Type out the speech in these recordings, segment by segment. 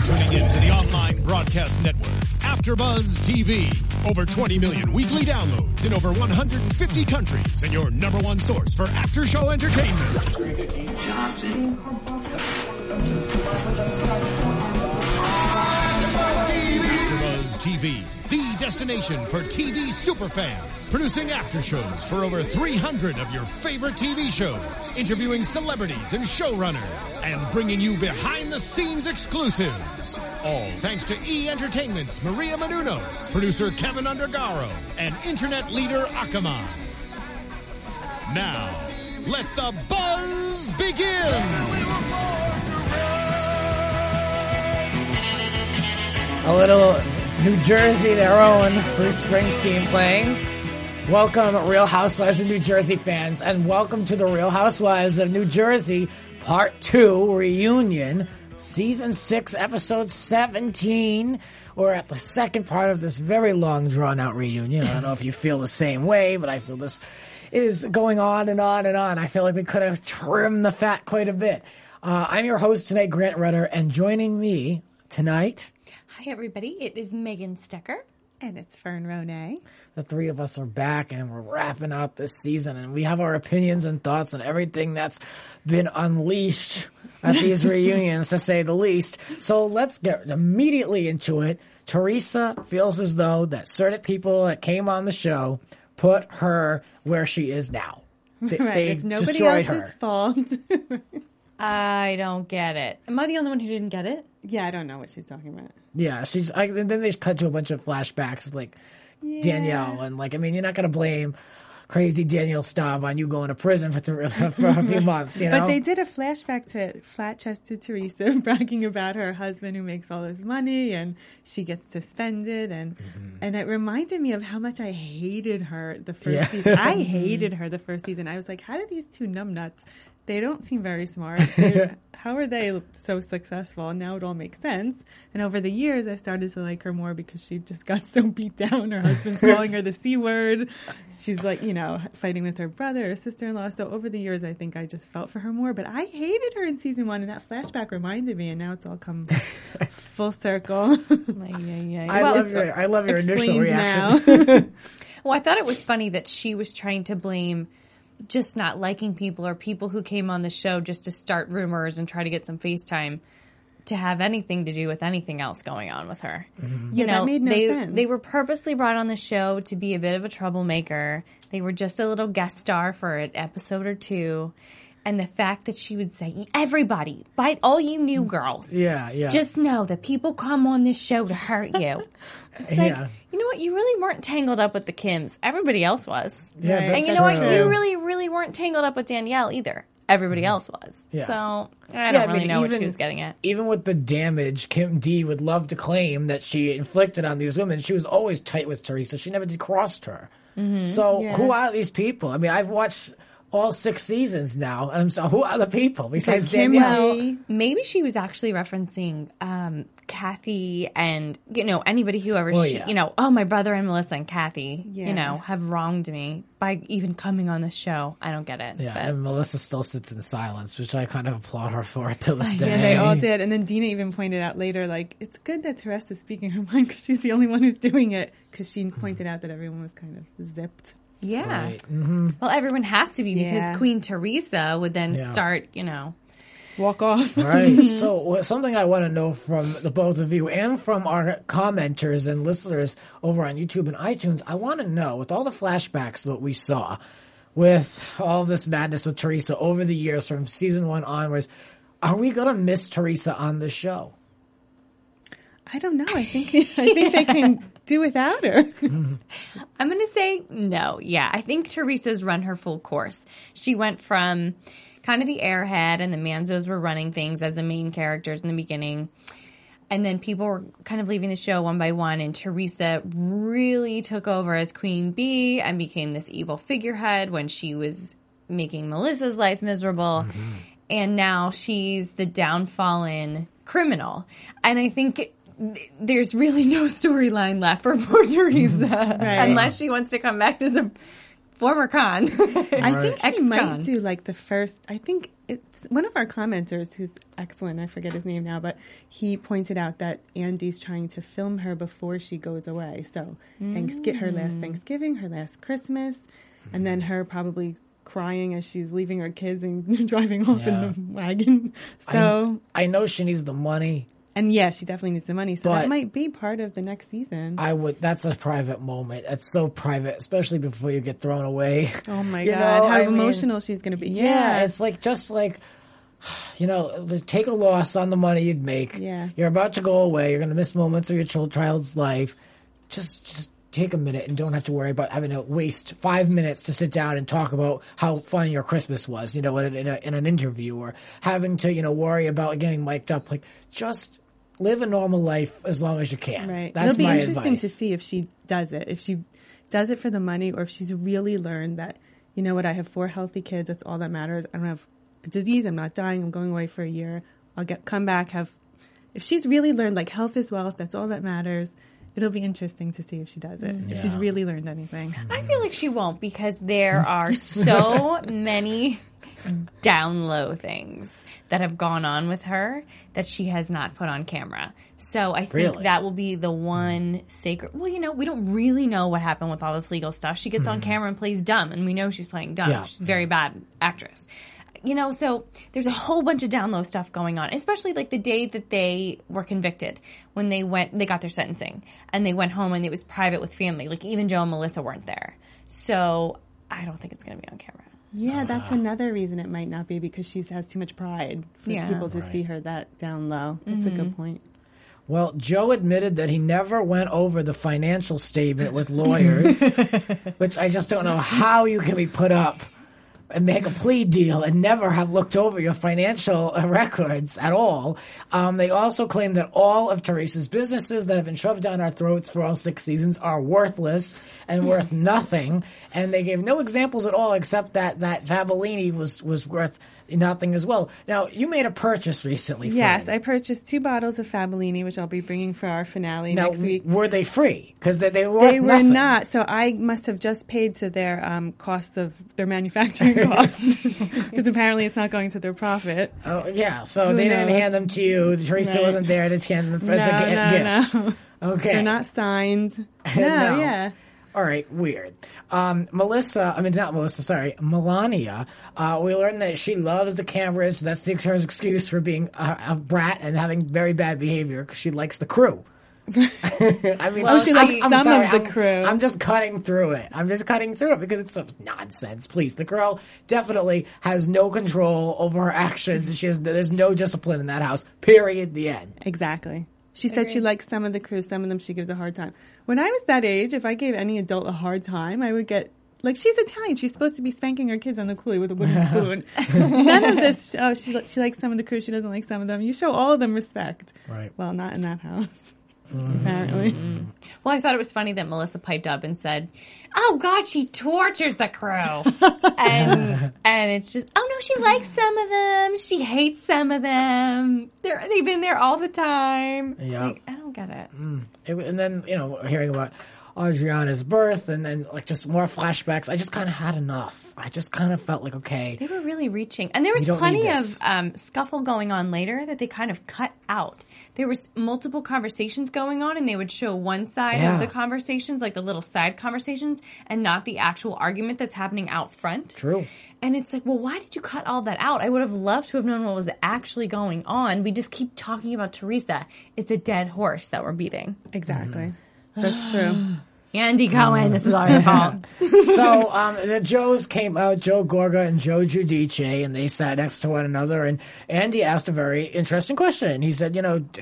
tuning in to the online broadcast network, AfterBuzz TV. Over 20 million weekly downloads in over 150 countries, and your number one source for after-show entertainment. AfterBuzz TV, the destination for TV superfans, producing aftershows for over 300 of your favorite TV shows, interviewing celebrities and showrunners, and bringing you behind-the-scenes exclusives. All thanks to E! Entertainment's Maria Menounos, producer Kevin Undergaro, and internet leader Akamai. Now, let the buzz begin! A little New Jersey, their own, Bruce Springsteen playing. Welcome, Real Housewives of New Jersey fans, and welcome to the Real Housewives of New Jersey Part 2 Reunion, Season 6, Episode 17. We're at the second part of this very long, drawn-out reunion. I don't know if you feel the same way, but I feel this is going on and on and on. I feel like we could have trimmed the fat quite a bit. I'm your host tonight, Grant Rudder, and joining me tonight... Hi, everybody. It is Megan Stecker. And it's Fern Ronay. The three of us are back, and we're wrapping up this season, and we have our opinions and thoughts on everything that's been unleashed at these reunions, to say the least. So let's get immediately into it. Teresa feels as though that certain people that came on the show put her where she is now. They It's nobody destroyed else's her. fault. I don't get it. Am I the only one who didn't get it? Yeah, I don't know what she's talking about. Yeah, and then they cut to a bunch of flashbacks with Danielle, and you're not going to blame crazy Danielle Staub on you going to prison for a few months, you know? But they did a flashback to flat-chested Teresa bragging about her husband who makes all this money, and she gets suspended, and it reminded me of how much I hated her the first season. I hated her the first season. I was like, how do these two numbnuts? They don't seem very smart. How are they so successful? And now it all makes sense. And over the years, I started to like her more because she just got so beat down. Her husband's calling her the C word. She's fighting with her brother or sister-in-law. So over the years, I think I just felt for her more. But I hated her in season 1, and that flashback reminded me. And now it's all come full circle. I love your initial reaction. Now. Well, I thought it was funny that she was trying to blame just not liking people or people who came on the show just to start rumors and try to get some FaceTime to have anything to do with anything else going on with her. Mm-hmm. That made no sense. They were purposely brought on the show to be a bit of a troublemaker. They were just a little guest star for an episode or two. And the fact that she would say, everybody, bite all you new girls. Yeah. Just know that people come on this show to hurt you. It's like, you know what? You really weren't tangled up with the Kims. Everybody else was. Yeah, and you know what? You really, really weren't tangled up with Danielle either. Everybody else was. Yeah. So I don't really know what she was getting at. Even with the damage Kim D would love to claim that she inflicted on these women, she was always tight with Teresa. She never crossed her. Mm-hmm. So who are these people? I mean, I've watched all 6 seasons now, and so who are the people besides Danielle? Well, maybe she was actually referencing Kathy and anybody who ever my brother and Melissa and Kathy have wronged me by even coming on the show. I don't get it. Yeah, and Melissa still sits in silence, which I kind of applaud her for till this day. Yeah, they all did. And then Dina even pointed out later, it's good that Teresa's speaking her mind because she's the only one who's doing it, because she pointed out that everyone was kind of zipped. Yeah. Right. Mm-hmm. Well, everyone has to be because Queen Teresa would then start, walk off. Right. So something I want to know from the both of you and from our commenters and listeners over on YouTube and iTunes, I want to know, with all the flashbacks that we saw, with all this madness with Teresa over the years from season 1 onwards, are we going to miss Teresa on the show? I don't know. I think they can do without her. I'm going to say no. Yeah, I think Teresa's run her full course. She went from kind of the airhead, and the Manzos were running things as the main characters in the beginning. And then people were kind of leaving the show one by one, and Teresa really took over as Queen Bee and became this evil figurehead when she was making Melissa's life miserable. Mm-hmm. And now she's the downfallen criminal. And I think there's really no storyline left for poor Teresa unless she wants to come back as a former con. I think she might do the first. I think it's one of our commenters who's excellent. I forget his name now, but he pointed out that Andy's trying to film her before she goes away. So her last Thanksgiving, her last Christmas, and then her probably crying as she's leaving her kids and driving off in the wagon. So I know she needs the money. And yeah, she definitely needs the money. So that might be part of the next season. That's a private moment. It's so private, especially before you get thrown away. Oh my God. How emotional she's going to be. Yeah. It's like, just like, take a loss on the money you'd make. Yeah. You're about to go away. You're going to miss moments of your child's life. Just take a minute and don't have to worry about having to waste 5 minutes to sit down and talk about how fun your Christmas was, in an interview, or having to, worry about getting mic'd up. Like, just live a normal life as long as you can. Right. That's It'll be my interesting advice. to see if she does it. If she does it for the money, or if she's really learned that, you know what, I have 4 healthy kids. That's all that matters. I don't have a disease. I'm not dying. I'm going away for a year. I'll come back. If she's really learned, like, health is wealth, that's all that matters. It'll be interesting to see if she does it. If she's really learned anything. I feel like she won't, because there are so many down low things that have gone on with her that she has not put on camera. So I think that will be the one sacred. Well, we don't really know what happened with all this legal stuff. She gets on camera and plays dumb, and we know she's playing dumb. Yeah. She's a very bad actress. So there's a whole bunch of down low stuff going on, especially like the day that they were convicted, when they got their sentencing and they went home and it was private with family. Like, even Joe and Melissa weren't there. So I don't think it's going to be on camera. Yeah, that's another reason it might not be, because she has too much pride for people to see her that down low. That's a good point. Well, Joe admitted that he never went over the financial statement with lawyers, which I just don't know how you can be put up and make a plea deal and never have looked over your financial records at all. They also claim that all of Teresa's businesses that have been shoved down our throats for all 6 seasons are worthless and worth nothing. And they gave no examples at all, except that Fabellini was worth nothing as well. Now, you made a purchase recently. Yes, Fran. I purchased 2 bottles of Fabellini, which I'll be bringing for our finale next week. Were they free? Because they were They were nothing. not. So I must have just paid to their costs of their manufacturing costs, because apparently it's not going to their profit. Oh, yeah. So Who they didn't knows? hand them to you. Teresa Right. wasn't there to hand them as a gift. No. Okay. They're not signed. No. Yeah. All right, weird. Melania, we learned that she loves the cameras. That's her excuse for being a brat and having very bad behavior, because she likes the crew. I mean, she likes some of the crew. I'm just cutting through it. Because it's some nonsense. Please, the girl definitely has no control over her actions. There's no discipline in that house. Period. The end. Exactly. She said she likes some of the crew. Some of them she gives a hard time. When I was that age, if I gave any adult a hard time, I would get, like, she's Italian. She's supposed to be spanking her kids on the coolie with a wooden spoon. None of this, she likes some of the crew. She doesn't like some of them. You show all of them respect. Right. Well, not in that house. Apparently. Well, I thought it was funny that Melissa piped up and said, "Oh God, she tortures the crew," and it's just, "Oh no, she likes some of them. She hates some of them. They've been there all the time." Yeah. Like, I don't get it. And then, hearing about Adriana's birth and then, like, just more flashbacks, I just kind of had enough. I just kind of felt like, okay. They were really reaching. And there was We don't plenty need of this. scuffle going on later that they kind of cut out. There was multiple conversations going on, and they would show one side of the conversations, like the little side conversations, and not the actual argument that's happening out front. True. And it's like, well, why did you cut all that out? I would have loved to have known what was actually going on. We just keep talking about Teresa. It's a dead horse that we're beating. Exactly. That's true. Andy Cohen, this is all your fault. So the Joes came out, Joe Gorga and Joe Giudice, and they sat next to one another. And Andy asked a very interesting question. He said,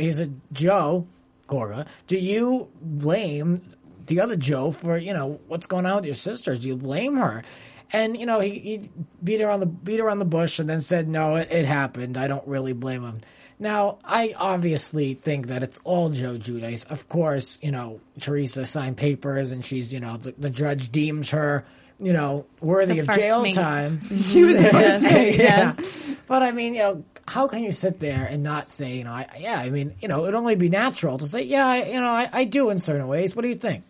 Joe Gorga, do you blame the other Joe for, what's going on with your sister? Do you blame her? And, he beat her on the bush and then said, no, it happened. I don't really blame him. Now, I obviously think that it's all Joe Giudice. Of course, Teresa signed papers and she's, the judge deems her, worthy of jail time. She was the first mate, Yeah. But I mean, how can you sit there and not say, it'd only be natural to say, I do in certain ways. What do you think?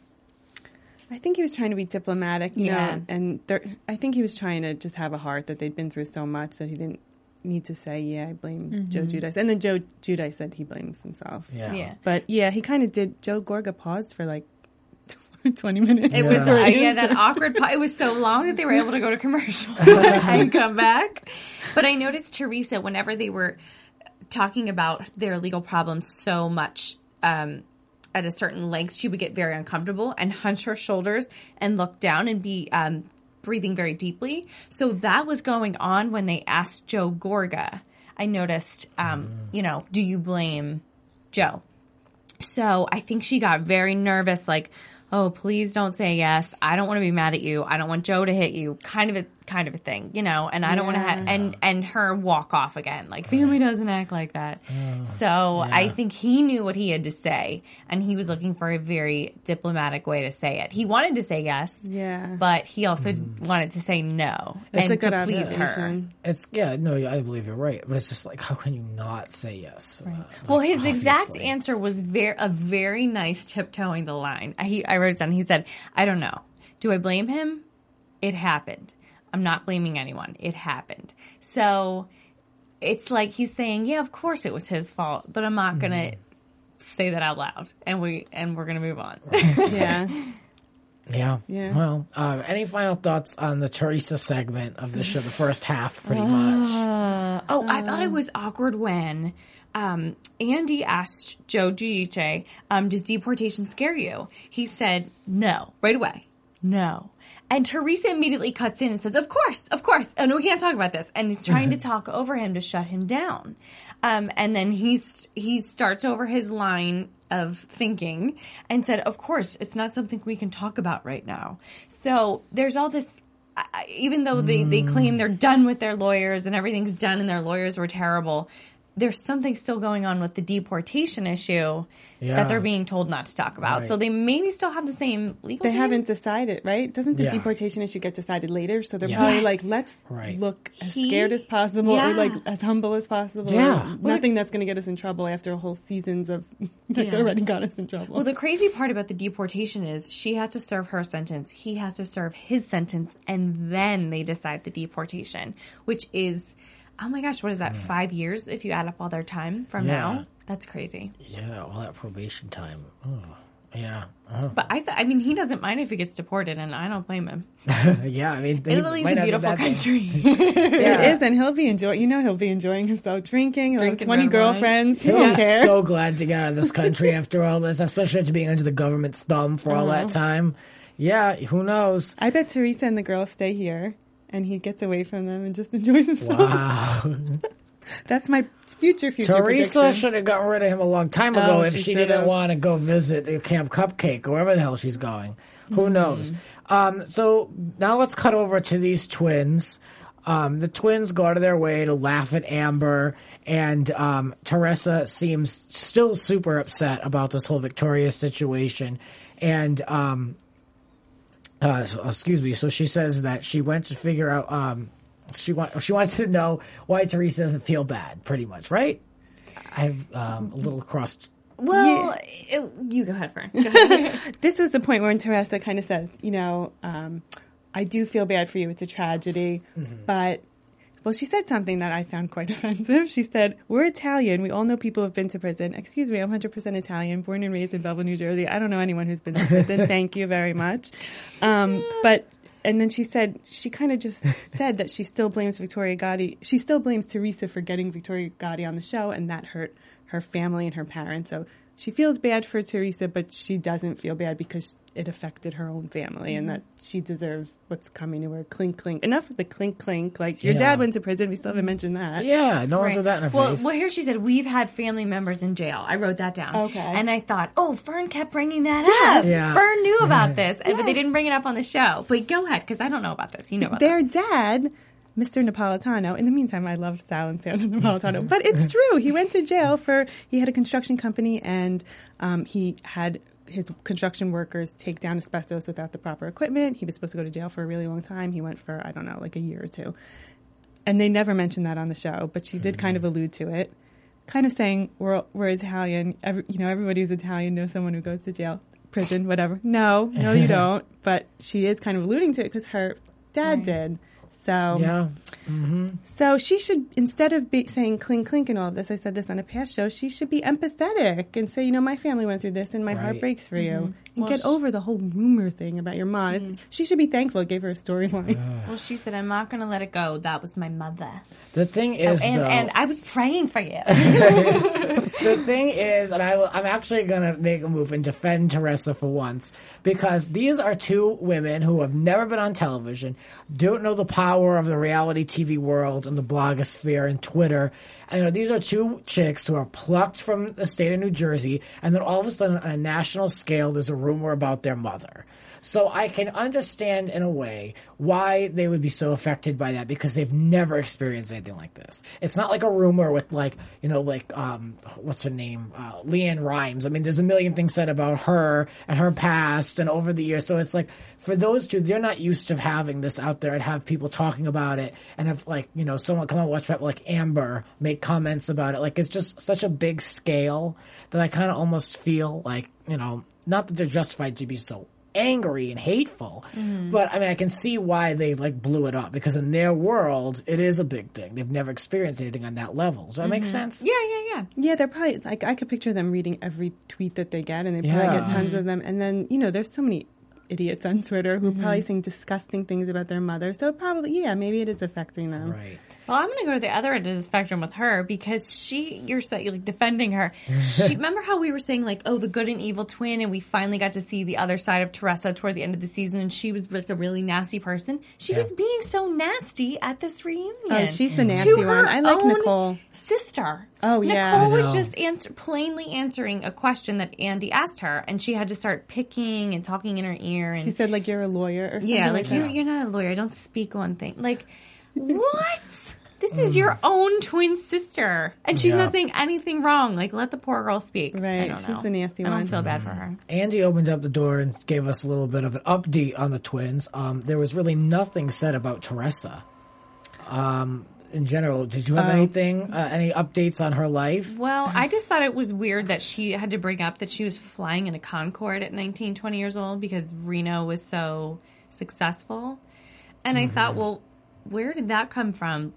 I think he was trying to be diplomatic, Yeah. and I think he was trying to just have a heart that they'd been through so much that he didn't need to say, yeah, I blame Joe Giudice. And then Joe Giudice said he blames himself. Yeah. But yeah, he kind of did. Joe Gorga paused for like 20 minutes. It was that awkward. It was so long that they were able to go to commercial and come back. But I noticed Teresa, whenever they were talking about their legal problems so much at a certain length, she would get very uncomfortable and hunch her shoulders and look down and be breathing very deeply. So that was going on when they asked Joe Gorga. I noticed, do you blame Joe? So I think she got very nervous, like, oh, please don't say yes. I don't want to be mad at you. I don't want Joe to hit you. Kind of a thing, and I don't want to and her walk off again. Like, family doesn't act like that. I think he knew what he had to say, and he was looking for a very diplomatic way to say it. He wanted to say yes, but he also wanted to say no, That's and a good to please her. I believe you're right, but it's just like, how can you not say yes? Right. Well, his exact answer was a very nice tiptoeing the line. I wrote it down. He said, "I don't know. Do I blame him? It happened. I'm not blaming anyone. It happened." So it's like he's saying, yeah, of course it was his fault, but I'm not going to say that out loud, and we're going to move on. Yeah. Well, any final thoughts on the Teresa segment of the show, the first half, pretty much? I thought it was awkward when Andy asked Joe Giudice, does deportation scare you? He said, no, right away. No. And Teresa immediately cuts in and says, of course. Oh, no, we can't talk about this. And he's trying to talk over him to shut him down. And then he starts over his line of thinking and said, of course, it's not something we can talk about right now. So there's all this, even though they claim they're done with their lawyers and everything's done and their lawyers were terrible, there's something still going on with the deportation issue that they're being told not to talk about. Right. So they maybe still have the same legal They haven't decided, right? Doesn't the deportation issue get decided later? So they're probably like, let's look as scared as possible or like as humble as possible. Yeah. Nothing that's going to get us in trouble after a whole seasons of that already got us in trouble. Well, the crazy part about the deportation is she has to serve her sentence. He has to serve his sentence. And then they decide the deportation, which is... Oh my gosh, what is that, 5 years if you add up all their time from now? That's crazy. Yeah, all that probation time. Oh, yeah. But I mean, he doesn't mind if he gets deported, and I don't blame him. Yeah, I mean, Italy's a beautiful country. It is, and he'll be enjoying himself, drinking 20 girlfriends. He won't care. So glad to get out of this country after all this, especially after being under the government's thumb for all that time. Yeah, who knows? I bet Teresa and the girls stay here. And he gets away from them and just enjoys himself. Wow. That's my future Teresa prediction. should have gotten rid of him a long time ago if she didn't want to go visit Camp Cupcake or wherever the hell she's going. Who knows? So now let's cut over to these twins. The twins go out of their way to laugh at Amber, and Teresa seems still super upset about this whole Victoria situation. And so she says that she went to figure out, she wants to know why Teresa doesn't feel bad, pretty much, right? I'm a little crossed. Well, you go ahead, Fern. This is the point when Teresa kind of says, I do feel bad for you. It's a tragedy. But, well, she said something that I found quite offensive. She said, we're Italian. We all know people who've been to prison. Excuse me, I'm 100% Italian, born and raised in Belleville, New Jersey. I don't know anyone who's been to prison. Thank you very much. And then she said, she kind of just said that she still blames Victoria Gotti. She still blames Teresa for getting Victoria Gotti on the show, and that hurt her family and her parents. So she feels bad for Teresa, but she doesn't feel bad because it affected her own family and that she deserves what's coming to her. Clink, clink. Enough with the clink, clink. Like, your dad went to prison. We still haven't mentioned that. Yeah, no one did that in her face. Well, here she said, we've had family members in jail. I wrote that down. Okay. And I thought, Fern kept bringing that up. Yeah. Fern knew about this, but they didn't bring it up on the show. But go ahead, because I don't know about this. You know about Their dad... Mr. Napolitano. In the meantime, I love Sal and Sandra Napolitano. But it's true. He went to jail he had a construction company, and he had his construction workers take down asbestos without the proper equipment. He was supposed to go to jail for a really long time. He went for, I don't know, like a year or two. And they never mentioned that on the show, but she did kind of allude to it, kind of saying, we're Italian. Everybody who's Italian knows someone who goes to jail, prison, whatever. No, you don't. But she is kind of alluding to it because her dad did. So, Yeah. so she should, instead of saying clink, clink and all of this, I said this on a past show, she should be empathetic and say, my family went through this and my heart breaks for you. And get over the whole rumor thing about your mom. She should be thankful it gave her a storyline. Well, she said, I'm not going to let it go. That was my mother. The thing is, and I was praying for you. the thing is, and I'm actually going to make a move and defend Teresa for once, because these are two women who have never been on television, don't know the power of the reality TV world and the blogosphere and Twitter. And these are two chicks who are plucked from the state of New Jersey, and then all of a sudden on a national scale, there's a rumor about their mother. So I can understand in a way why they would be so affected by that, because they've never experienced anything like this. It's not like a rumor with what's her name? Leanne Rimes. I mean, there's a million things said about her and her past and over the years. So it's like, for those two, they're not used to having this out there and have people talking about it and have someone come on Watch That, like Amber, make comments about it. Like, it's just such a big scale that I kind of almost feel like, not that they're justified to be so angry and hateful, but I mean, I can see why they blew it up, because in their world, it is a big thing. They've never experienced anything on that level. Does that make sense? Yeah. Yeah, they're probably, I could picture them reading every tweet that they get, and they probably get tons of them. And then, there's so many idiots on Twitter who are probably saying disgusting things about their mother. So probably, maybe it is affecting them. Right. Well, I'm going to go to the other end of the spectrum with her, because you're defending her. Remember how we were saying the good and evil twin, and we finally got to see the other side of Teresa toward the end of the season, and she was a really nasty person. She was being so nasty at this reunion. Oh, she's the nasty one. I like Nicole. Sister. Oh, yeah. Nicole was just plainly answering a question that Andy asked her, and she had to start picking and talking in her ear. And she said, you're a lawyer or something. Yeah, you're not a lawyer. Don't speak one thing. What? This is your own twin sister. And she's not saying anything wrong. Let the poor girl speak. Right. I don't know. She's the nasty one. I don't feel bad for her. Andy opened up the door and gave us a little bit of an update on the twins. There was really nothing said about Teresa. In general, did you have anything, any updates on her life? Well, I just thought it was weird that she had to bring up that she was flying in a Concorde at 19, 20 years old because Reno was so successful. And I thought, well, where did that come from?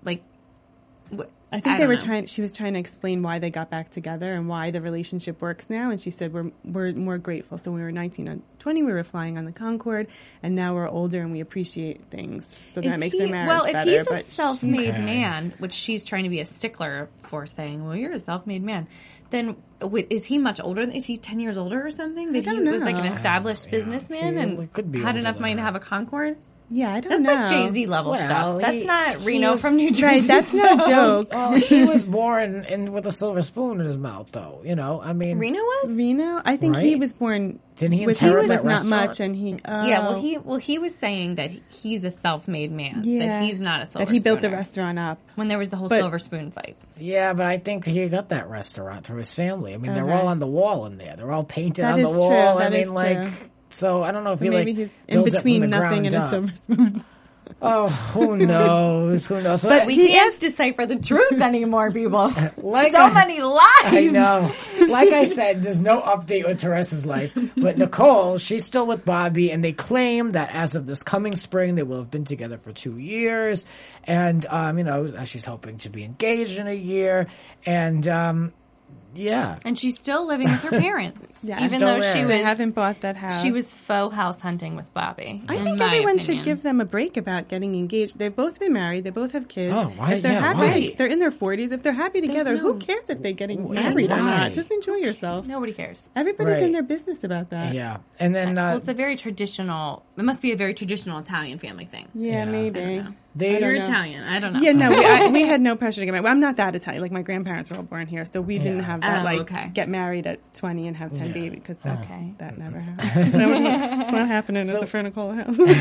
I think she was trying to explain why they got back together and why the relationship works now. And she said, we're more grateful. So when we were 19 and 20, we were flying on the Concorde, and now we're older and we appreciate things. So that makes their marriage better. Well, if he's a self-made man, which she's trying to be a stickler for, saying, well, you're a self-made man, then is he much older? Is he 10 years older or something? That he was an established businessman and had enough money to have a Concorde? Yeah, I don't know. That's Jay-Z level stuff. That's not Reno from New Jersey. Right, that's no joke. Well, he was born with a silver spoon in his mouth, though. I mean, Reno was? Reno? I think he was born Didn't he inherit that not restaurant? much, and he. He was saying that he's a self-made man. Yeah, that he's not a silver. That he built the spooner. restaurant up when there was the whole silver spoon fight. Yeah, but I think he got that restaurant through his family. I mean, they're all on the wall in there. They're all painted that on the wall. True. That is true. So I don't know if he maybe he's in between nothing and a silver spoon. Oh, who knows? Who knows? But we can't decipher the truth anymore, people. Many lies. I know. Like I said, there's no update with Teresa's life. But Nicole, she's still with Bobby, and they claim that as of this coming spring, they will have been together for 2 years. And, she's hoping to be engaged in a year. And, yeah. And she's still living with her parents. Even still though there. They haven't bought that house. She was faux house hunting with Bobby. I think everyone should give them a break about getting engaged. They've both been married. They both have kids. Oh, why? If they're happy, why? they're in their 40s. If they're happy together, who cares if they're getting married or not? Just enjoy yourself. Nobody cares. Everybody's in their business about that. Yeah. And then... it's a very traditional... It must be a very traditional Italian family thing. Yeah, maybe. You're Italian. I don't know. Yeah, no, we had no pressure to get married. Well, I'm not that Italian. My grandparents were all born here, so we didn't have that, get married at 20 and have 10 babies, because that never happened. It's not happening at the Fernicola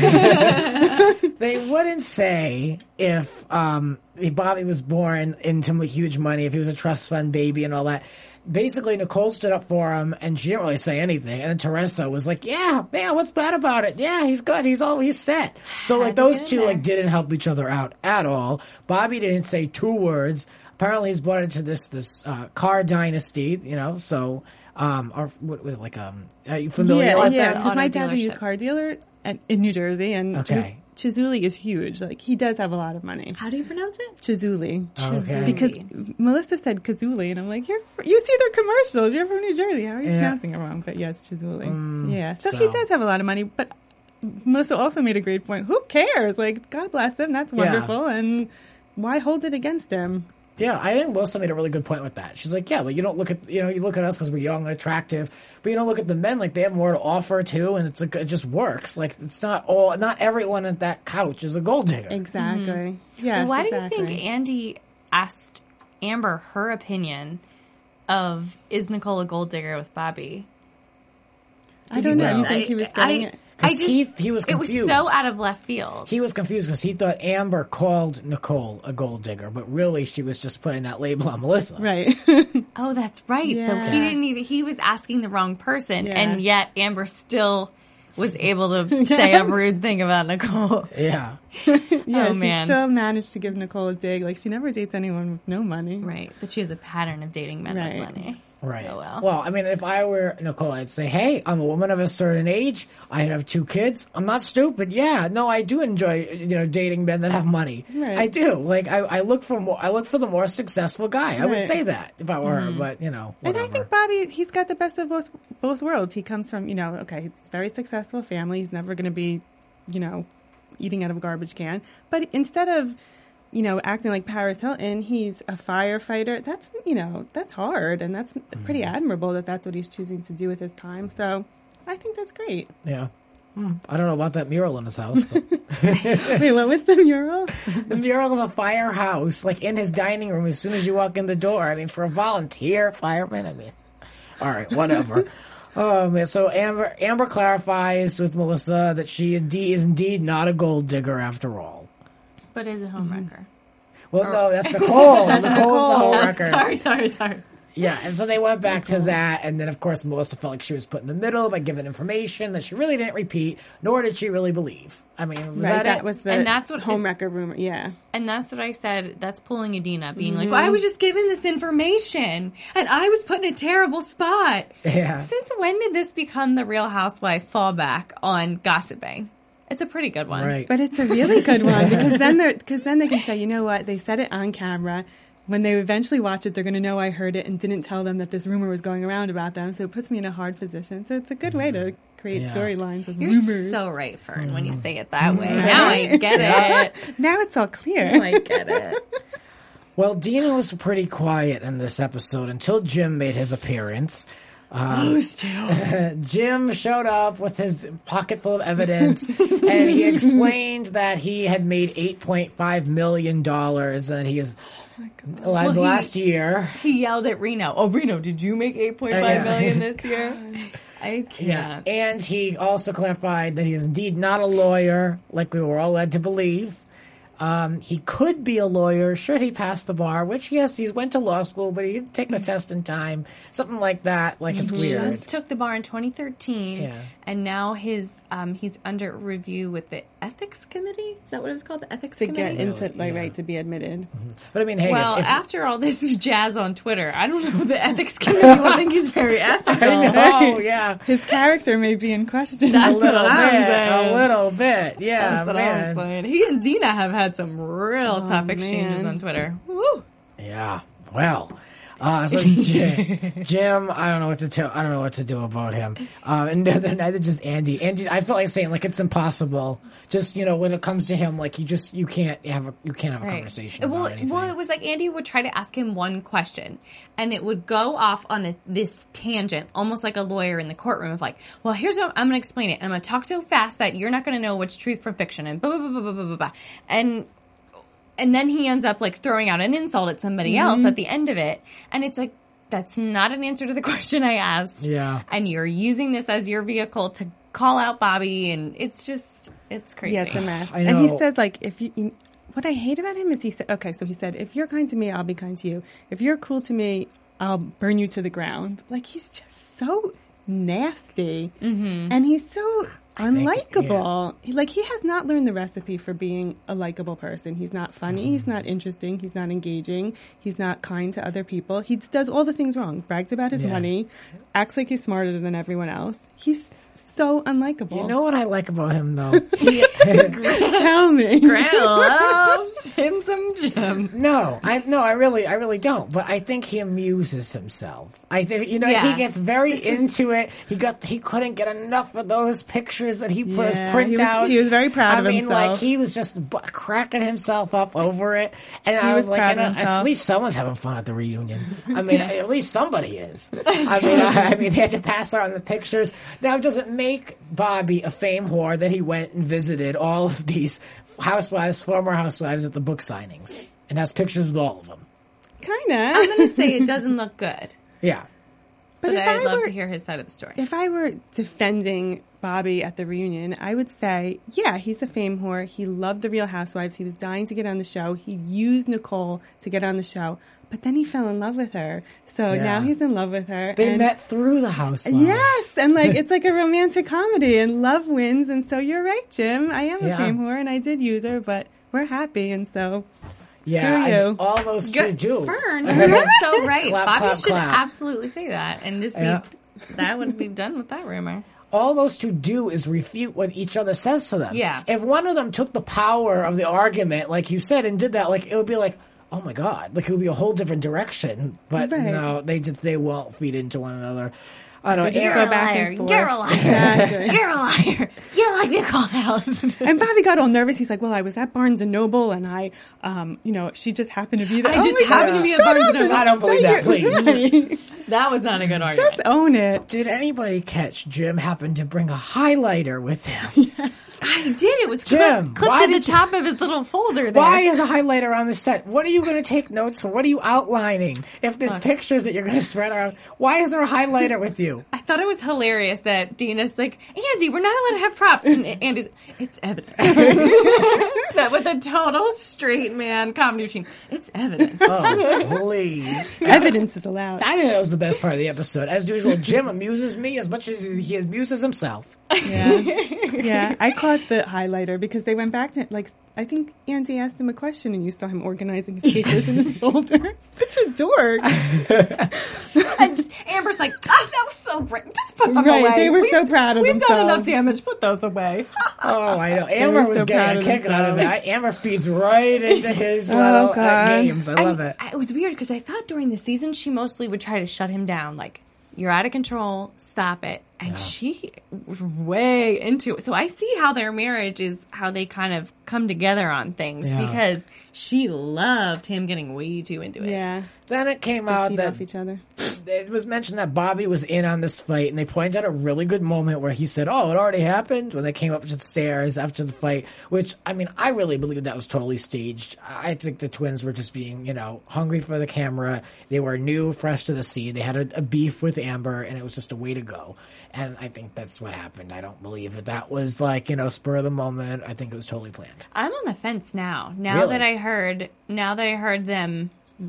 house. They wouldn't say if Bobby was born into huge money, if he was a trust fund baby and all that. Basically, Nicole stood up for him, and she didn't really say anything. And then Teresa was like, "Yeah, what's bad about it? Yeah, he's good. He's set." So those two didn't help each other out at all. Bobby didn't say 2 words. Apparently, he's bought into this car dynasty. So, are you familiar with that? Yeah, because my dad's a used car dealer. in New Jersey, and Okay. Chizzuli is huge. Like, he does have a lot of money. How do you pronounce it? Chizzuli. Okay. Because Melissa said Kazuli, and I'm like, you see their commercials. You're from New Jersey. How are you Yeah. pronouncing it wrong? But yes, Chizzuli. Yeah. So so- he does have a lot of money, but Melissa also made a great point. Who cares? Like, God bless him. That's wonderful. And why hold it against him? Yeah, I think Melissa made a really good point with that. She's like, yeah, but you don't look at, you look at us because we're young and attractive, but you don't look at the men like they have more to offer too, and it just works. Like, it's not everyone at that couch is a gold digger. Exactly. Yes, Why exactly. do you think Andy asked Amber her opinion of is Nicole a gold digger with Bobby? I don't know. know? You think he was getting it? Because he was confused. It was so out of left field. He was confused because he thought Amber called Nicole a gold digger, but really she was just putting that label on Melissa. Right. Oh, that's right. So Yeah. he was asking the wrong person, Yeah. and yet Amber still was able to say a rude thing about Nicole. Yeah. Yeah, Oh, she man. still managed to give Nicole a dig. Like, she never dates anyone with no money. Right. But she has a pattern of dating men Right. with money. Right. Oh, well. Well, I mean, if I were Nicole, I'd say, hey, I'm a woman of a certain age. I have 2 kids. I'm not stupid. Yeah, no, I do enjoy, dating men that have money. Right. I do. Like, I look for the more successful guy. I would Right. say that if I were her, but, whatever. And I think Bobby, he's got the best of both worlds. He comes from, he's a very successful family. He's never going to be, eating out of a garbage can. But instead of, acting like Paris Hilton, he's a firefighter. That's, that's hard. And that's pretty admirable that that's what he's choosing to do with his time. So I think that's great. Yeah. I don't know about that mural in his house. But Wait, what was the mural? the mural of a firehouse, like in his dining room as soon as you walk in the door. I mean, for a volunteer fireman, all right, whatever. Oh, man. So Amber clarifies with Melissa that she is indeed not a gold digger after all. But is a homewrecker. Well, no, that's Nicole. Nicole's the whole Oh, record. sorry. Yeah, and so they went back to that, and then, of course, Melissa felt like she was put in the middle by giving information that she really didn't repeat, nor did she really believe. I mean, was that it? was the And that's what- homewrecker rumor. Yeah. And that's what I said. That's pulling Adina, being like, well, I was just given this information, and I was put in a terrible spot. Yeah. Since when did this become the Real Housewife fallback on gossiping? It's a pretty good one. Right. But it's a really good one because then they can say, you know what, they said it on camera. When they eventually watch it, they're going to know I heard it and didn't tell them that this rumor was going around about them. So it puts me in a hard position. So it's a good way to create Yeah. storylines with You're rumors. so right, Fern, when you say it that way. Now I get it. Now it's all clear. Now I get it. Well, Dina was pretty quiet in this episode until Jim made his appearance. Jim showed up with his pocket full of evidence, and he explained that he had made $8.5 million, and he is last year. He yelled at Reno. Oh, Reno, did you make $8.5 million this year? I can't. And he also clarified that he is indeed not a lawyer, like we were all led to believe. He could be a lawyer should he pass the bar, which, yes, he went to law school, but he didn't take the test in time. Something like that. Like, it's He weird. just took the bar in 2013, Yeah. and now he's under review with the ethics committee. Is that what it was called? The ethics To committee? get into, right, to be admitted. But I mean, hey, Well, if after all this jazz on Twitter, I don't know the ethics committee will think he's very ethical. oh, yeah. His character may be in question. That's A little what I'm bit. saying. A little bit. Yeah, That's what I'm man. saying. He and Dina have had some real tough exchanges man. on Twitter. Woo. Yeah. Well, so Jim, I don't know what to tell. I don't know what to do about him. And neither just Andy. Andy, I feel like saying like it's impossible. Just when it comes to him, like you can't have a conversation about anything. Well, it was like Andy would try to ask him one question, and it would go off on this tangent, almost like a lawyer in the courtroom of like, well, here's how I'm going to explain it, and I'm going to talk so fast that you're not going to know what's truth from fiction, and blah, blah, blah, blah, blah, blah, blah. And then he ends up like throwing out an insult at somebody else at the end of it, and it's like, that's not an answer to the question I asked. Yeah. And you're using this as your vehicle to call out Bobby, and it's crazy. Yeah, it's a mess. I And he know. says, like, what I hate about him is he said, he said, if you're kind to me, I'll be kind to you. If you're cool to me, I'll burn you to the ground. Like, he's just so nasty. Mm-hmm. And he's so unlikable. He has not learned the recipe for being a likable person. He's not funny. He's not interesting. He's not engaging. He's not kind to other people. He does all the things wrong. Brags about his money. Acts like he's smarter than everyone else. He's so unlikable. You know what I like about him, though? Tell me. Grant loves him some Jim. No, I really don't. But I think he amuses himself. I think he gets very into it. He couldn't get enough of those pictures that he put as printouts. He was very proud of himself. Like he was just cracking himself up over it. And I was like, at least someone's having fun at the reunion. I mean, at least somebody is. I mean, they had to pass around the pictures. Now, does it make Bobby a fame whore that he went and visited all of these former housewives at the book signings and has pictures with all of them? Kind of. I'm going to say it doesn't look good. Yeah. But I'd love to hear his side of the story. If I were defending Bobby at the reunion, I would say, yeah, he's a fame whore. He loved the Real Housewives. He was dying to get on the show. He used Nicole to get on the show. But then he fell in love with her. So now he's in love with her. They met through the Housewives. Yes. And it's like a romantic comedy and love wins. And so you're right, Jim. I am a fame whore and I did use her, but we're happy. And so yeah, all those two do. Fern, you're so right. Clap, Bobby clap, should clap. absolutely say that and just that would be done with that rumor. All those two do is refute what each other says to them. Yeah. If one of them took the power of the argument, like you said, and did that, it would be like, oh my God, it would be a whole different direction. But no, they won't feed into one another. I don't know. You're a liar. You're a liar. Exactly. You're a liar. You like being called out. And Bobby got all nervous. He's like, well, I was at Barnes & Noble and I, she just happened to be there. I just happened to be at Barnes & Noble. I don't believe that, please. That was not a good argument. Just own it. Did anybody catch Jim happened to bring a highlighter with him? Yes. I did. It was Jim, clipped to the top of his little folder there. Why is a highlighter on the set? What are you going to take notes for? What are you outlining? If there's pictures that you're going to spread around, why is there a highlighter with you? I thought it was hilarious that Dina's like, Andy, we're not allowed to have props. And Andy's, it's evident. That with a total straight man comedy routine, it's evident. Oh, please. Evidence is allowed. I think that was the best part of the episode. As usual, Jim amuses me as much as he amuses himself. Yeah. I caught the highlighter because they went back to, I think Andy asked him a question and you saw him organizing his papers in his folder. Such a dork. And Amber's like, that was so great. Just put them away. They were so proud of We've themselves. done enough damage. Put those away. Oh, I know. Amber was so getting a kick out of it. Amber feeds right into his little games. I love it. It was weird because I thought during the season she mostly would try to shut him down. Like, you're out of control. Stop it. And she was way into it. So I see how their marriage is, how they kind of come together on things because she loved him getting way too into it. Yeah. Then it came out that off each other. It was mentioned that Bobby was in on this fight, and they pointed out a really good moment where he said, "Oh, it already happened," when they came up to the stairs after the fight, which, I mean, I really believe that was totally staged. I think the twins were just being, hungry for the camera. They were new, fresh to the scene. They had a beef with Amber, and it was just a way to go. And I think that's what happened. I don't believe that was spur of the moment. I think it was totally planned. I'm on the fence now. Now Really? that I heard them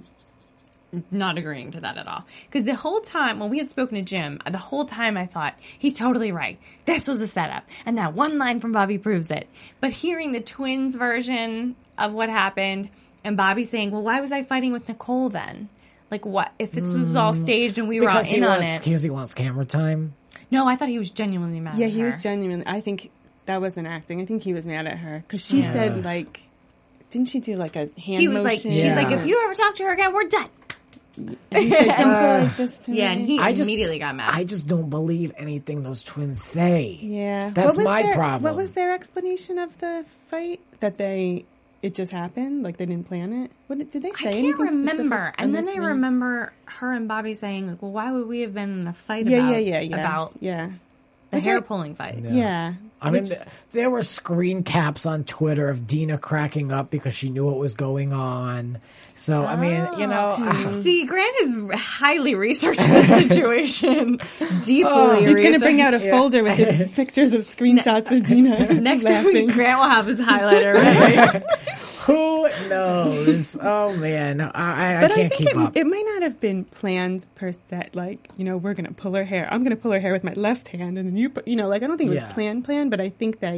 not agreeing to that at all. Because the whole time, when we had spoken to Jim, the whole time I thought, he's totally right. This was a setup. And that one line from Bobby proves it. But hearing the twins' version of what happened, and Bobby saying, well, why was I fighting with Nicole then? Like, what? If this was all staged and we were all in on it. Because he wants camera time. No, I thought he was genuinely mad at her. Yeah, he was genuinely. I think that wasn't acting. I think he was mad at her. Because she said, didn't she do a hand He was motion? she's like, if you ever talk to her again, we're done. And he said, don't go like this to me. Yeah, and he immediately got mad. I just don't believe anything those twins say. Yeah. That's my problem. What was their explanation of the fight? That it just happened? Like they didn't plan it? What did they say? I can't remember. And then I remember her and Bobby saying, like, well, why would we have been in a fight about the hair pulling fight? Yeah. I mean, there were screen caps on Twitter of Dina cracking up because she knew what was going on. So, I mean, See, Grant has highly researched this situation. Deeply He's going to bring out a Yeah. folder with his pictures of screenshots of Dina. Next laughing. week, Grant will have his highlighter ready. Who knows? Oh, man. I can't keep up. It might not have been planned per se. Like, we're going to pull her hair. I'm going to pull her hair with my left hand. And then I don't think it was planned, but I think they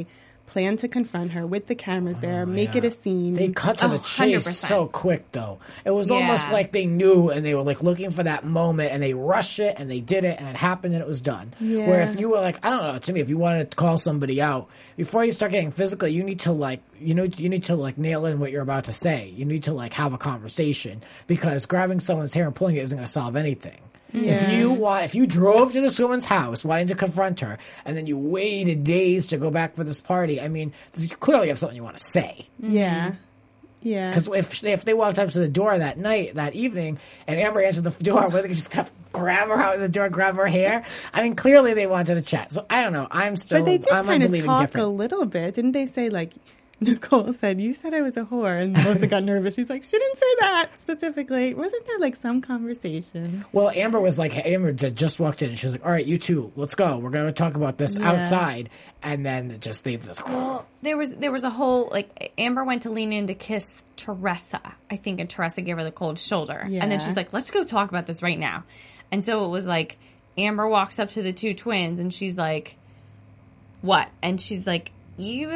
plan to confront her with the cameras there, make it a scene. They cut to the chase 100%. so quick, though. It was almost like they knew and they were like looking for that moment and they rushed it and they did it and it happened and it was done. Yeah. Where if you were like, I don't know, to me, if you wanted to call somebody out, before you start getting physical, you need to like, you need to like nail in what you're about to say. You need to like have a conversation because grabbing someone's hair and pulling it isn't going to solve anything. Yeah. If you drove to this woman's house wanting to confront her, and then you waited days to go back for this party, I mean, you clearly have something you want to say. Yeah. Yeah. Because if they walked up to the door that evening, and Amber answered the door, whether they just kept grab her out of the door, grab her hair, I mean, clearly they wanted to chat. So I don't know. But they did kind of talk a little bit, didn't they? Say like, Nicole said, "You said I was a whore," and Melissa got nervous. She's like, "She didn't say that specifically." Wasn't there like some conversation? Well, Amber just walked in and she was like, "All right, you two, let's go. We're going to talk about this outside." And then they just well, there was a whole like Amber went to lean in to kiss Teresa, I think, and Teresa gave her the cold shoulder, and then she's like, "Let's go talk about this right now." And so it was like Amber walks up to the two twins and she's like, "What?" And she's like, "You."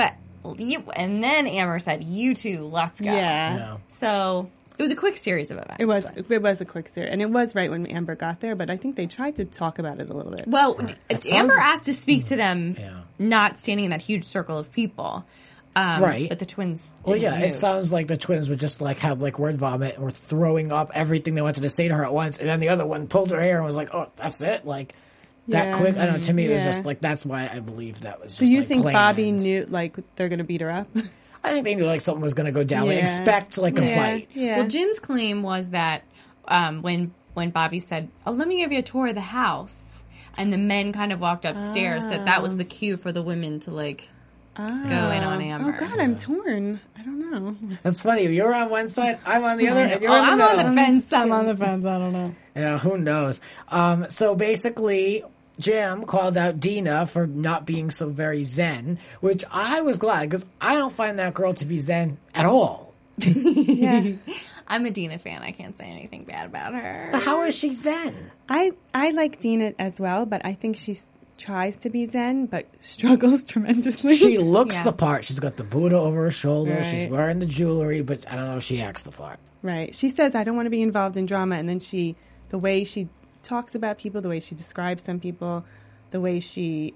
And then Amber said, "You two, let's go." Yeah. So it was a quick series of events. It was a quick series, and it was right when Amber got there. But I think they tried to talk about it a little bit. Well, Amber asked to speak to them, not standing in that huge circle of people. Right. But the twins. Well, yeah, move. it sounds like the twins would just like have like word vomit and were throwing up everything they wanted to say to her at once, and then the other one pulled her hair and was like, "Oh, that's it." Like. That quick, I don't know. To me, it was just like that's why I believe that was. So you think planned. Bobby knew like they're going to beat her up? I think they knew like something was going to go down. They expect like a fight. Yeah. Well, Jim's claim was that when Bobby said, "Oh, let me give you a tour of the house," and the men kind of walked upstairs, that was the cue for the women to like go in on Amber. Oh God, I'm torn. I don't know. That's funny. You're on one side, I'm on the other, and you're I'm on the fence. I'm on the fence. I don't know. Yeah, who knows? So basically, Jim called out Dina for not being so very zen, which I was glad because I don't find that girl to be zen at all. Yeah. I'm a Dina fan. I can't say anything bad about her. But how is she zen? I like Dina as well, but I think she tries to be zen, but struggles tremendously. She looks the part. She's got the Buddha over her shoulder. Right. She's wearing the jewelry, but I don't know if she acts the part. Right. She says, "I don't want to be involved in drama," and then the way she talks about people, the way she describes some people, the way she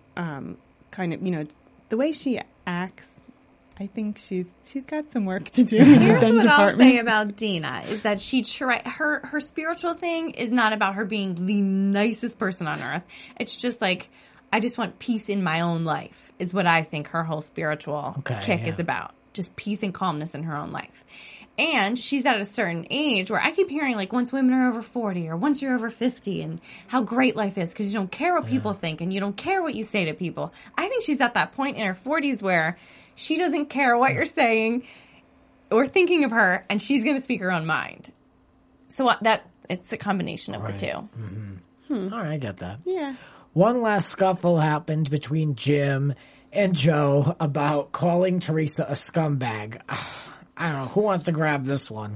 the way she acts, I think she's got some work to do in the Here's Zen what department. I'll say about Dina is that her spiritual thing is not about her being the nicest person on earth. It's just like, I just want peace in my own life is what I think her whole spiritual kick is about. Just peace and calmness in her own life. And she's at a certain age where I keep hearing like once women are over 40 or once you're over 50 and how great life is because you don't care what people think and you don't care what you say to people. I think she's at that point in her 40s where she doesn't care what you're saying or thinking of her, and she's going to speak her own mind. So it's a combination of the two. Mm-hmm. All right, I get that. Yeah. One last scuffle happened between Jim and Joe about calling Teresa a scumbag. I don't know. Who wants to grab this one?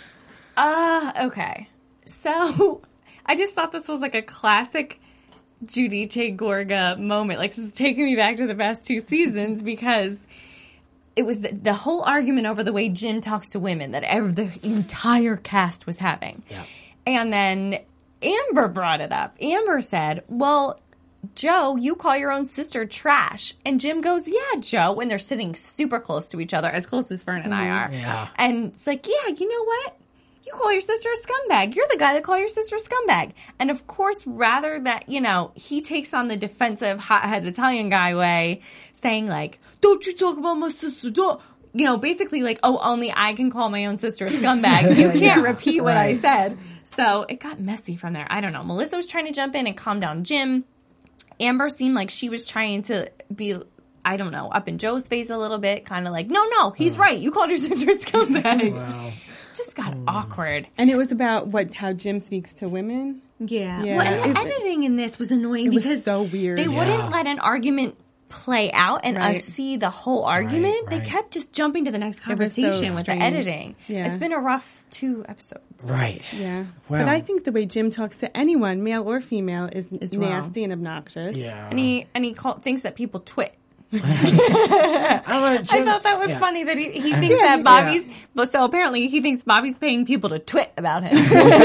Okay. So I just thought this was like a classic Giudice Gorga moment. Like, this is taking me back to the past two seasons because it was the whole argument over the way Jim talks to women that the entire cast was having. Yeah. And then Amber brought it up. Amber said, "Well, Joe, you call your own sister trash." And Jim goes, "Yeah, Joe," when they're sitting super close to each other, as close as Fern and I are. Yeah. And it's like, yeah, you know what? You call your sister a scumbag. You're the guy that called your sister a scumbag. And of course, rather that, he takes on the defensive, hot-headed Italian guy way, saying like, "Don't you talk about my sister, don't." Basically like, "Oh, only I can call my own sister a scumbag. You can't repeat what I said." So it got messy from there. I don't know. Melissa was trying to jump in and calm down Jim. Amber seemed like she was trying to be, I don't know, up in Joe's face a little bit, kind of like, no, he's right. You called your sister a scumbag. Wow. Just got awkward. And it was about how Jim speaks to women. Yeah. Yeah. Well, and the editing in this was annoying It was because so weird. they wouldn't let an argument play out and Right. us see the whole argument. Right. They kept just jumping to the next was so conversation with the strange. editing. Yeah. It's been a rough 2 episodes. Right. Yeah. Wow. But I think the way Jim talks to anyone, male or female, is wrong. nasty and obnoxious. Yeah. And he thinks that people twit. I thought that was funny that he thinks that Bobby's, but so apparently he thinks Bobby's paying people to twit about him.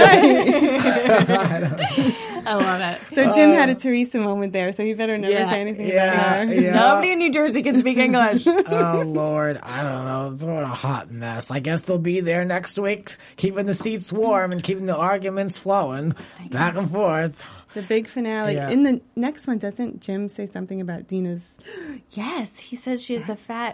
I love it. So Jim had a Teresa moment there, so he better never say anything about her. Yeah. Nobody in New Jersey can speak English. Oh, Lord. I don't know. What a hot mess. I guess they'll be there next week, keeping the seats warm and keeping the arguments flowing back and forth. The big finale. Yeah. In the next one, doesn't Jim say something about Dina's? Yes, he says she has a bad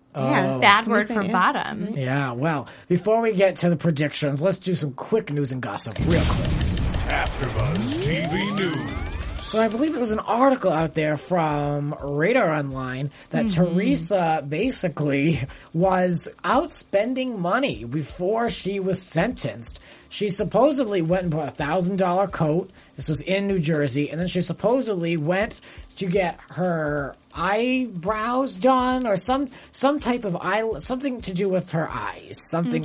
Can word we for say it? bottom. Yeah, well, before we get to the predictions, let's do some quick news and gossip real quick. AfterBuzz TV News. So I believe there was an article out there from Radar Online that Teresa basically was outspending money before she was sentenced. She supposedly went and bought a $1,000 coat. This was in New Jersey. And then she supposedly went to get her eyebrows done or some type of something to do with her eyes. Something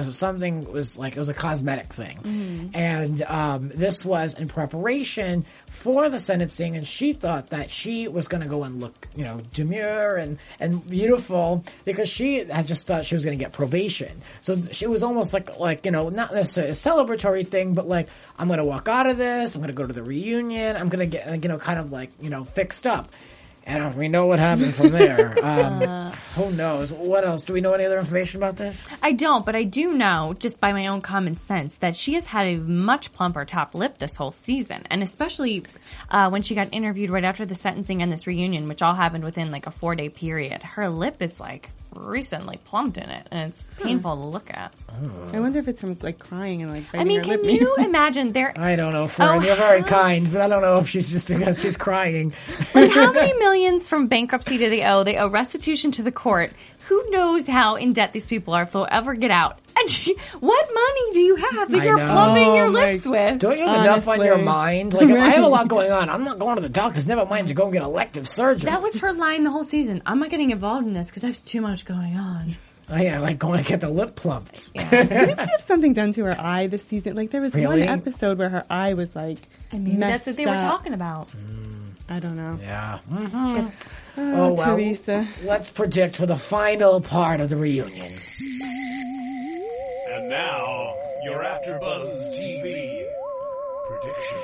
was like, it was a cosmetic thing. And this was in preparation for the sentencing, and she thought that she was going to go and look, demure and beautiful because she had just thought she was going to get probation. So she was almost like not necessarily a celebratory thing, but like, I'm going to walk out of this, I'm going to go to the reunion, I'm going to get, kind of like, fixed up. And we know what happened from there. Who knows? What else? Do we know any other information about this? I don't, but I do know, just by my own common sense, that she has had a much plumper top lip this whole season. And especially when she got interviewed right after the sentencing and this reunion, which all happened within like a 4-day period, her lip is like recently plumped in it, and it's painful to look at. I wonder if it's from like crying and like. I mean, can you imagine there? I don't know, Fern. You're very kind, but I don't know if she's just because she's crying. Like, how many millions from bankruptcy do they owe? They owe restitution to the court. Who knows how in debt these people are if they'll ever get out? And what money do you have that you're plumping your lips with? Don't you have enough on your mind? Like, if I have a lot going on, I'm not going to the doctors. Never mind to go and get elective surgery. That was her line the whole season. I'm not getting involved in this because I have too much going on. Oh, yeah, like going to get the lip plumped. Yeah. Didn't she have something done to her eye this season? Like, there was Really? one episode where her eye was like And maybe that's what they were messed up. talking about. I don't know. Yeah. Oh, well, Teresa. let's predict for the final part of the reunion. And now, your AfterBuzz TV predictions.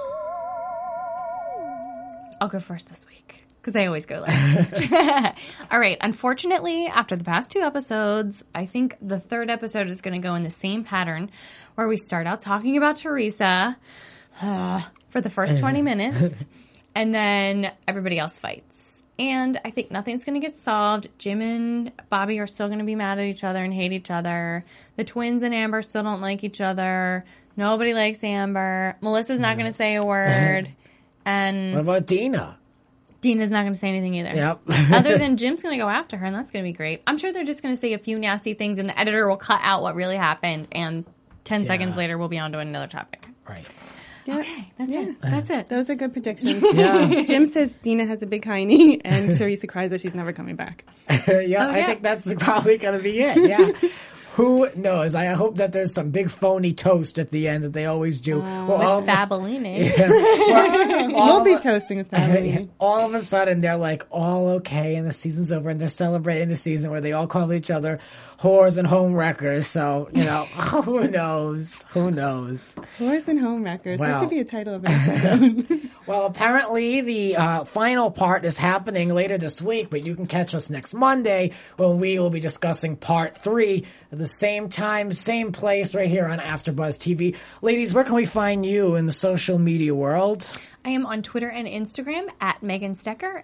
I'll go first this week because I always go last. All right. Unfortunately, after the past 2 episodes, I think the 3rd episode is going to go in the same pattern where we start out talking about Teresa for the first 20 minutes and then everybody else fights. And I think nothing's going to get solved. Jim and Bobby are still going to be mad at each other and hate each other. The twins and Amber still don't like each other. Nobody likes Amber. Melissa's not going to say a word. And What about Dina? Dina's not going to say anything either. Yep. Other than Jim's going to go after her, and that's going to be great. I'm sure they're just going to say a few nasty things, and the editor will cut out what really happened, and 10 seconds later, we'll be on to another topic. Right. Yeah. Okay, that's it. That's it. Those are good predictions. Yeah. Jim says Dina has a big hiney, and Teresa cries that she's never coming back. Yeah, I think that's probably going to be it. Yeah. Who knows? I hope that there's some big phony toast at the end that they always do. With Fabellini. We'll be toasting with that. All of a sudden, they're like all okay, and the season's over, and they're celebrating the season where they all call each other whores and home wreckers. So, who knows? Who knows? Whores and home wreckers. Wow. That should be a title of an episode. Well, apparently the final part is happening later this week, but you can catch us next Monday when we will be discussing part 3 at the same time, same place, right here on AfterBuzz TV. Ladies, where can we find you in the social media world? I am on Twitter and Instagram at Megan Stecher,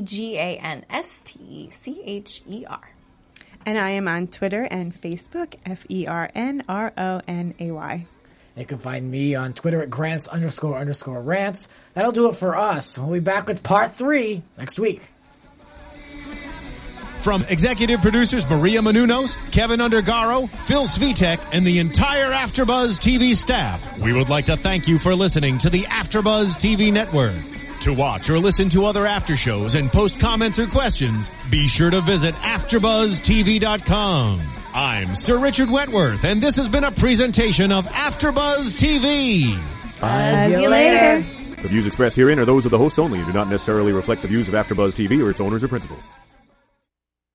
MEGANSTECHER. And I am on Twitter and Facebook, FERNRONAY. You can find me on Twitter at Grants__rants. That'll do it for us. We'll be back with part 3 next week. From executive producers Maria Menounos, Kevin Undergaro, Phil Svitek, and the entire AfterBuzz TV staff, we would like to thank you for listening to the AfterBuzz TV network. To watch or listen to other after shows and post comments or questions, be sure to visit AfterBuzzTV.com. I'm Sir Richard Wentworth, and this has been a presentation of AfterBuzz TV. Buzz you later. The views expressed herein are those of the hosts only and do not necessarily reflect the views of AfterBuzz TV or its owners or principals.